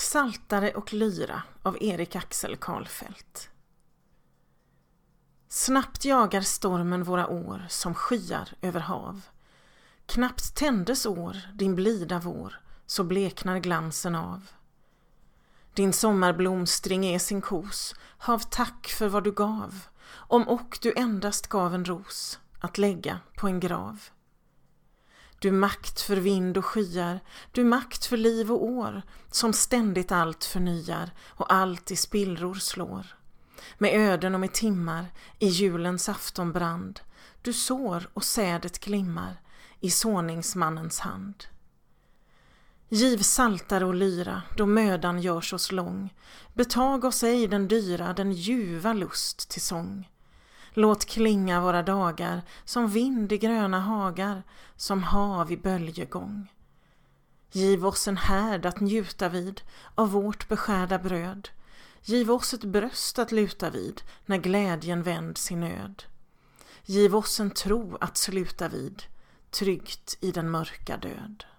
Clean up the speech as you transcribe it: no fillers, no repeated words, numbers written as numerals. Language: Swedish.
Psaltare och lyra av Erik Axel Karlfeldt. Snabbt jagar stormen våra år som skyar över hav. Knappt tändes år, din blida vår, så bleknar glansen av. Din sommarblomstring är sin kos, hav tack för vad du gav, om och du endast gav en ros att lägga på en grav. Du makt för vind och skyar, du makt för liv och år, som ständigt allt förnyar och allt i spillror slår. Med öden och med timmar i julens aftonbrand, du sår och sädet glimmar i såningsmannens hand. Giv saltare och lyra, då mödan görs oss lång, betag oss ej den dyra, den ljuva lust till sång. Låt klinga våra dagar som vind i gröna hagar, som hav i böljegång. Giv oss en härd att njuta vid av vårt beskärda bröd. Giv oss ett bröst att luta vid när glädjen vänd sin nöd. Giv oss en tro att sluta vid, tryggt i den mörka död.